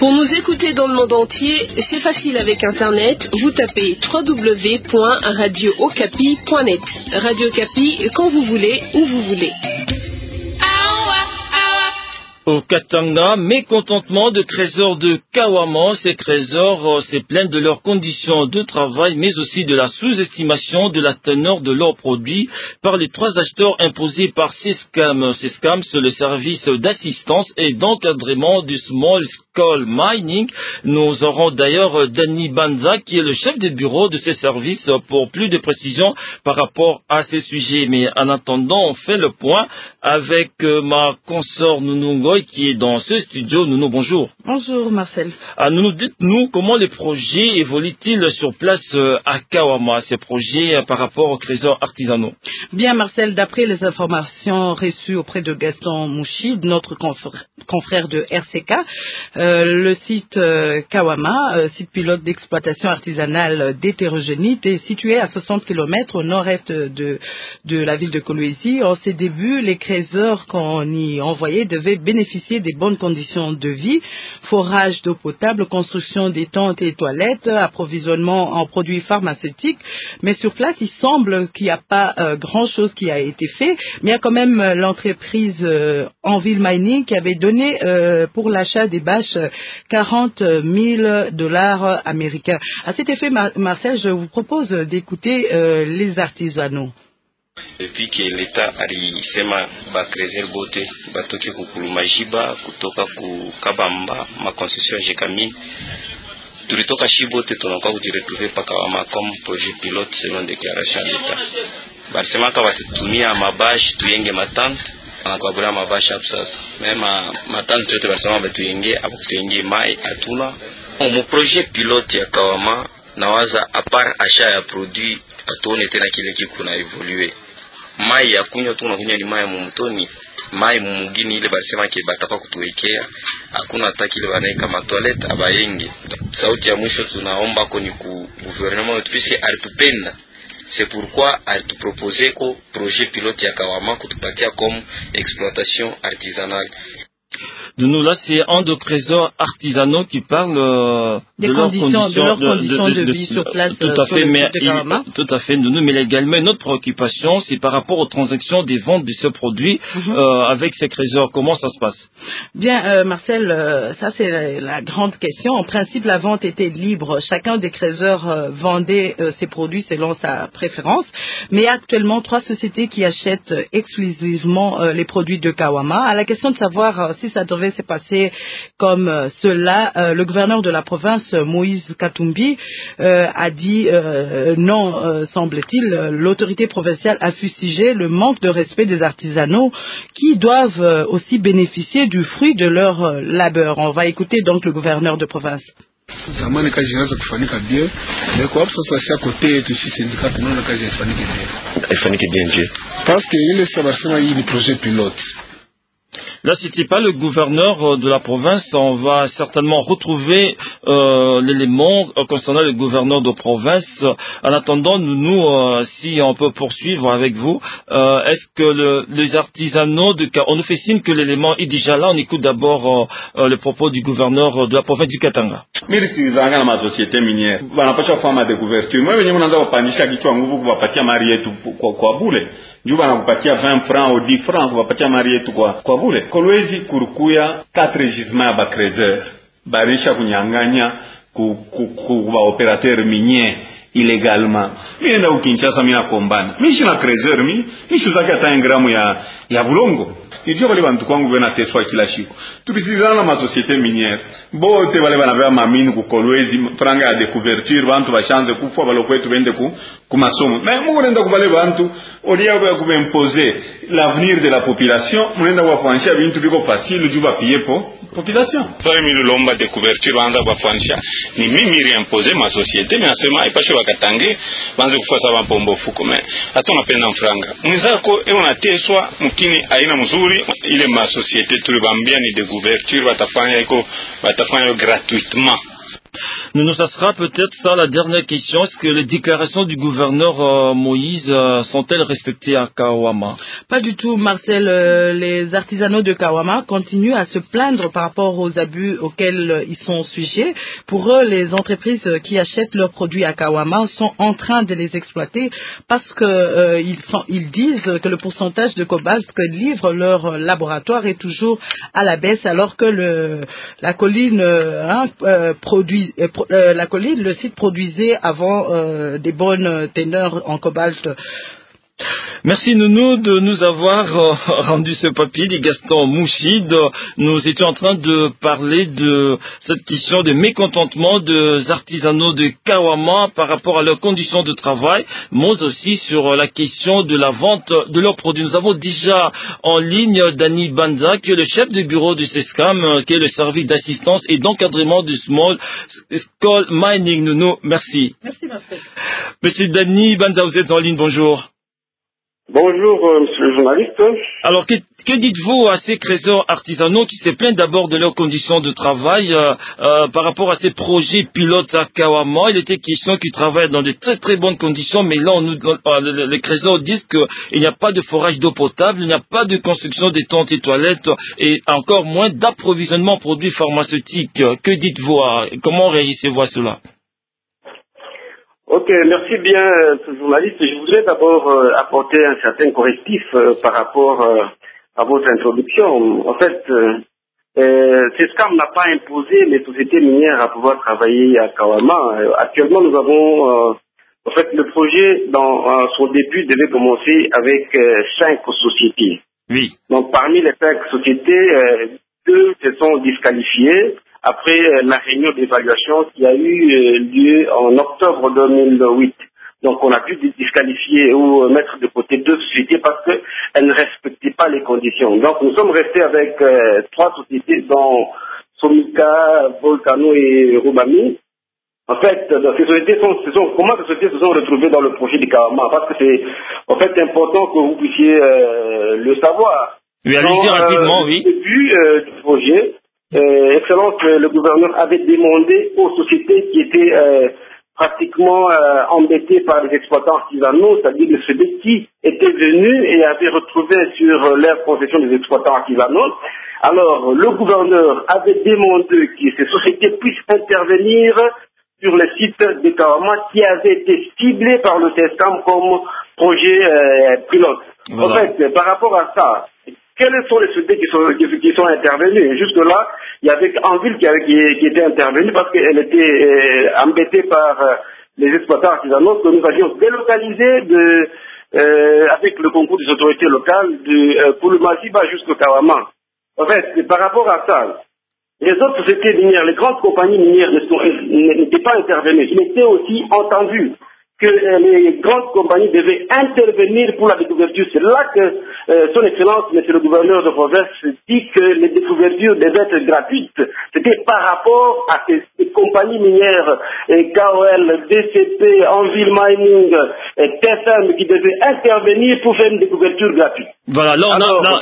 Pour nous écouter dans le monde entier, c'est facile avec Internet. Vous tapez www.radiookapi.net. Radio Okapi, quand vous voulez, où vous voulez. Au Katanga, mécontentement de trésors de Kawama. Ces trésors se plaignent de leurs conditions de travail, mais aussi de la sous-estimation de la teneur de leurs produits par les 3 acheteurs imposés par Sescam. Sescam, c'est le service d'assistance et d'encadrement du Small Scale Mining. Nous aurons d'ailleurs Danny Banza, qui est le chef de bureau de ces services, pour plus de précisions par rapport à ces sujets. Mais en attendant, on fait le point avec ma consort Nounou qui est dans ce studio. Nounou, bonjour. Bonjour Marcel. Nounou, dites-nous comment les projets évoluent-ils sur place à Kawama, ces projets par rapport aux trésors artisanaux? Bien Marcel, d'après les informations reçues auprès de Gaston Mouchid, notre confrère de RCK, le site Kawama, site pilote d'exploitation artisanale d'hétérogénite, est situé à 60 km au nord-est de la ville de Kolwezi. En ses débuts, les trésors qu'on y envoyait devaient bénéficier des bonnes conditions de vie, forage d'eau potable, construction des tentes et toilettes, approvisionnement en produits pharmaceutiques. Mais sur place, il semble qu'il n'y a pas grand-chose qui a été fait. Mais il y a quand même l'entreprise Enville Mining qui avait donné pour l'achat des bâches $40,000 américains. À cet effet, Marcel, je vous propose d'écouter les artisanaux. Depuis que l'État alisema bakrezer bote batoke kukulumajiba kutoka kukabamba makoncession ya Jekamin, tulitoka shibote tunakuwa kujiretrouver Kawama comme projet pilote selon déclaration d'État. Balisema ka batutumia mabashi tuyenge matante anakabula mabashi hapo sasa. Mema matante yote balisema batuyenge hapo tuyenge mai atuna. Mu projet pilote ya Kawama nawaza apart achat ya produit atuone tena kile kiku na evoluer. Mai ya kunywa tunakunywa ni mai mumutoni, mai mumugini ile basema ke bataka kutuwekea, hakuna hata kile banaika matoilette abayenge. Sauti ya mwisho tunaomba ko ni ku gouvernement puisque alitupenda. C'est pourquoi alituproposer ko projet pilote ya Kawama kutupatia comme exploitation artisanale. De nous, là, c'est un de trésors artisanaux qui parle de leurs conditions de vie sur place. Tout à fait, tout à fait. Nous, mais également notre préoccupation, c'est par rapport aux transactions des ventes de ce produit avec ces trésors. Comment ça se passe? Bien, Marcel, ça c'est la grande question. En principe, la vente était libre. Chacun des trésors vendait ses produits selon sa préférence. Mais actuellement, 3 sociétés qui achètent exclusivement les produits de Kawama. À la question de savoir si ça devait se passer comme cela, le gouverneur de la province, Moïse Katumbi, a dit non, semble-t-il. L'autorité provinciale a fustigé le manque de respect des artisanaux qui doivent aussi bénéficier du fruit de leur labeur. On va écouter donc le gouverneur de province. Zamani kazi inaweza kufanyika bien, mais kwa hapo sasa sasa kote yetu sisi sindika tunaona kazi ifanyike bien. Ifanyike bien je. Parce que ile sabasema hii ni projet pilote. Là, c'était pas le gouverneur de la province. On va certainement retrouver l'élément concernant le gouverneur de province. En attendant, nous, si on peut poursuivre avec vous, est-ce que les artisanaux on nous fait signe que l'élément est déjà là. On écoute d'abord le propos du gouverneur de la province du Katanga. Merci zanga na société minière. Wanapaswa kufanya de couverture. Mwe wenyewe mnaanza kupandisha kichwa nguvu kuwapatia mali yetu kwa bure. Juba wanakupatia 20 francs au 10 francs kuwapatia mali yetu kwa bure. Kolwezi kurukuya 4 gisements ya bakrezer barisha kunyanganya ku opérateur minier illégalement. Mimi nenda ukinchasa mimi nakombana. Mimi sina trezer mimi shuzaki hata 1 gramu ya bulongo. Ndio wale bantu kwangu bena teswa kila siku. Tupisizana na masociété minière. Bote wale banabeba mamini ku Kolwezi franga ya découverture bantu bashanze kufa balokwetu bende ku masomo. Mais mungu nenda kubale bantu olia ya kubimposer l'avenir de la population, munenda kuwafanisha bintu biko facile juba piepo population. Pale mimi lomba découverture banza kuwafanisha ni mimi réimposer ma société mais nasema ipashe wakatange banze kufuasa bapombo fuko mais hata unapenda franga. Mwenzako unateswa mkini aina mzuri ile ma société tulibambia ni de couverture batafanya gratuitement. Nous, ça sera peut-être ça la dernière question. Est-ce que les déclarations du gouverneur Moïse sont-elles respectées à Kawama? Pas du tout, Marcel. Les artisanaux de Kawama continuent à se plaindre par rapport aux abus auxquels ils sont sujets. Pour eux, les entreprises qui achètent leurs produits à Kawama sont en train de les exploiter parce que ils disent que le pourcentage de cobalt que livre leur laboratoire est toujours à la baisse, alors que la colline le site produisait avant des bonnes teneurs en cobalt. Merci Nounou de nous avoir rendu ce papier, dit Gaston Mouchid. Nous étions en train de parler de cette question de mécontentement des artisanaux de Kawama par rapport à leurs conditions de travail, mais aussi sur la question de la vente de leurs produits. Nous avons déjà en ligne Dani Banza, qui est le chef du bureau du SESCAM, qui est le service d'assistance et d'encadrement du Small Scale Mining. Nounou, merci. Merci Marcel. Monsieur Dani Banza, vous êtes en ligne, bonjour. Bonjour, monsieur le journaliste. Alors, que dites-vous à ces créateurs artisanaux qui se plaignent d'abord de leurs conditions de travail par rapport à ces projets pilotes à Kawama? Il était question qu'ils travaillent dans de très très bonnes conditions, mais là, les créateurs disent qu'il n'y a pas de forage d'eau potable, il n'y a pas de construction des tentes et toilettes, et encore moins d'approvisionnement en produits pharmaceutiques. Que dites-vous? Comment réagissez-vous à cela? Ok, merci bien, ce journaliste. Je voudrais d'abord apporter un certain correctif par rapport à votre introduction. En fait, SESCAM n'a pas imposé les sociétés minières à pouvoir travailler à Kawama. Actuellement, nous avons, en fait, le projet dans son début devait commencer avec 5 sociétés. Oui. Donc, parmi les 5 sociétés, 2 se sont disqualifiées après la réunion d'évaluation qui a eu lieu en octobre 2008. Donc on a pu disqualifier ou mettre de côté 2 sociétés parce qu'elles ne respectaient pas les conditions. Donc nous sommes restés avec 3 sociétés dont Somika, Volcano et Rubami. En fait, ces sociétés comment ces sociétés se sont retrouvées dans le projet du Kawama? Parce que c'est en fait important que vous puissiez le savoir. Oui, allez-y rapidement, oui. Au début du projet, Excellence, le gouverneur avait demandé aux sociétés qui étaient pratiquement embêtées par les exploitants artisanaux, c'est-à-dire ceux qui étaient venus et avaient retrouvé sur leur concession des exploitants artisanaux. Alors, le gouverneur avait demandé que ces sociétés puissent intervenir sur le site de Kawama qui avait été ciblé par le SESCAM comme projet pilote. Voilà. En fait, par rapport à ça, quelles sont les sociétés qui sont intervenues? Jusque-là, il y avait Anvil qui était intervenue parce qu'elle était embêtée par les exploitants artisanaux que nous avions délocalisés avec le concours des autorités locales pour le Maziba jusqu'au Kawama. En fait, par rapport à ça, les autres sociétés minières, les grandes compagnies minières n'étaient pas intervenues. Il était aussi entendu que les grandes compagnies devaient intervenir pour la découverture. C'est là que son Excellence, monsieur le gouverneur de province, dit que les découvertures devaient être gratuites. C'était par rapport à ces compagnies minières, KOL, DCP, Anvil Mining, TFM, qui devaient intervenir pour faire une découverture gratuite. Voilà, là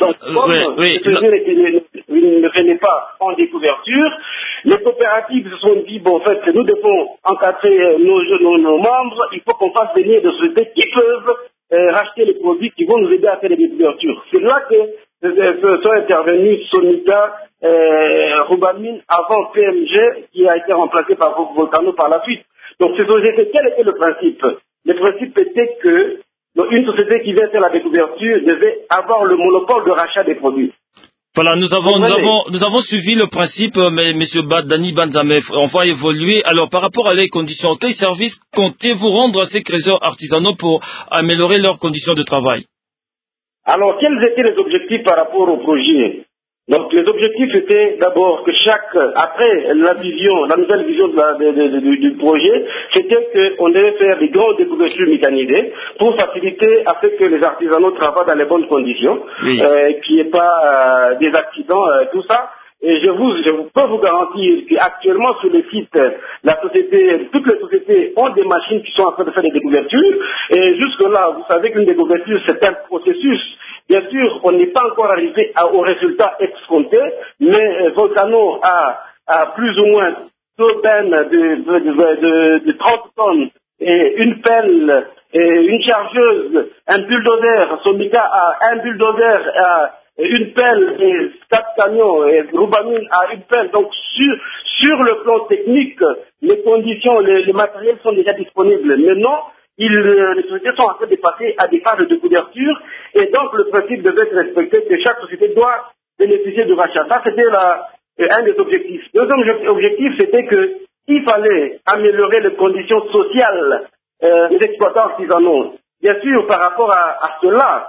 ne venaient pas en découverture. Les coopératives se sont dit, bon, en fait, nous devons encadrer nos membres, il faut qu'on fasse venir des sociétés qui peuvent racheter les produits qui vont nous aider à faire des découvertures. C'est là que sont intervenus Sonica, Rubamine, avant PMG, qui a été remplacé par Volcano par la suite. Donc, ces sociétés, quel était le principe? Le principe était que une société qui vient faire la découverture devait avoir le monopole de rachat des produits. Voilà, nous avons suivi le principe, mais monsieur Dani Banzamé, on va évoluer. Alors, par rapport à les conditions, quels services comptez-vous rendre à ces créateurs artisanaux pour améliorer leurs conditions de travail? Alors, quels étaient les objectifs par rapport au projet? Donc, les objectifs étaient d'abord que après la nouvelle vision du projet, c'était qu'on devait faire des grandes découvertures mécanisées pour faciliter afin que les artisanaux travaillent dans les bonnes conditions, oui. Qu'il n'y ait pas des accidents, tout ça. Et je peux vous garantir qu'actuellement sur le site, toutes les sociétés ont des machines qui sont en train de faire des découvertures. Et jusque-là, vous savez qu'une découverture, c'est un processus. Bien sûr, on n'est pas encore arrivé au résultat escompté, mais Volcano a plus ou moins d'aubaine de 30 tonnes, et une pelle, et une chargeuse, un bulldozer, Somika a un bulldozer, une pelle, et 4 camions, et Roubamine a une pelle. Donc sur le plan technique, les conditions, les matériels sont déjà disponibles. Maintenant, les sociétés sont en train de passer à des phases de couverture, et donc le principe devait être respecté, que chaque société doit bénéficier de rachat. Ça, c'était un des objectifs. Le deuxième objectif, c'était qu'il fallait améliorer les conditions sociales des exploitants artisanaux. Bien sûr, par rapport à cela,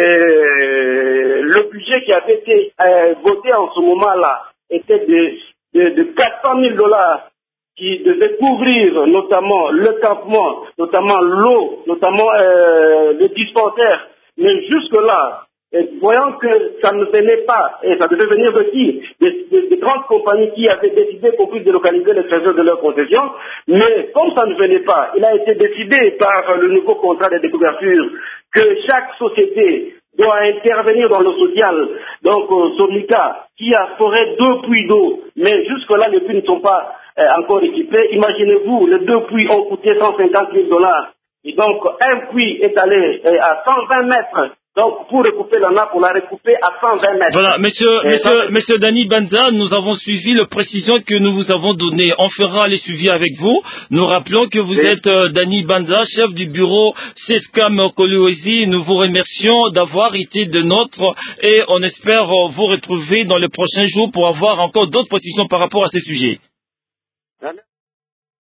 le budget qui avait été voté en ce moment-là était de 400 000 $, qui devait couvrir notamment le campement, notamment l'eau, notamment le dispensaire. Mais jusque-là, voyant que ça ne venait pas, et ça devait venir de qui? Des grandes compagnies qui avaient décidé qu'on puisse délocaliser les trésors de leur concession, mais comme ça ne venait pas, il a été décidé par le nouveau contrat de découverture que chaque société doit intervenir dans le social. Donc Somika, qui a foré 2 puits d'eau, mais jusque-là les puits ne sont pas encore équipés. Imaginez-vous, les 2 puits ont coûté 150 000 $. Et donc un puits est allé à 120 mètres. Donc, pour recouper la nappe, on l'a recoupé à 120 mètres. Voilà, monsieur Dani Banza, nous avons suivi les précisions que nous vous avons données. On fera les suivis avec vous. Nous rappelons que vous êtes Dani Banza, chef du bureau Sescam Kolwezi. Nous vous remercions d'avoir été de nôtre et on espère vous retrouver dans les prochains jours pour avoir encore d'autres précisions par rapport à ces sujets.